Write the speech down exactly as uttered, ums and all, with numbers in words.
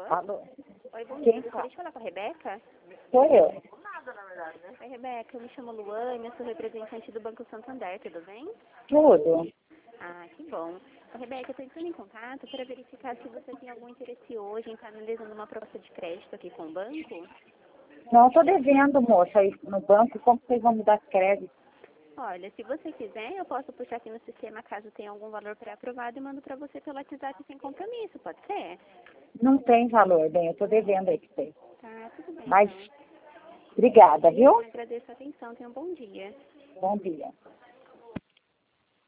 Alô? Oi, bom Quem dia. fala? Deixa eu falar com a Rebeca. Sou eu. Oi, Rebeca. Eu me chamo Luane, eu sou representante do Banco Santander, tudo bem? Tudo. Ah, que bom. Ô, Rebeca, eu estou entrando em contato para verificar se você tem algum interesse hoje em estar analisando uma proposta de crédito aqui com o banco. Não, estou devendo, moça, aí no banco. Como vocês vão me dar crédito? Olha, se você quiser, eu posso puxar aqui no sistema caso tenha algum valor pré-aprovado e mando para você pelo WhatsApp sem compromisso, pode ser? Não tem valor, bem, eu estou devendo aí pra vocês. Tá, tudo bem, Mas, então. obrigada, viu? Eu agradeço a atenção, tenha um bom dia. Bom dia.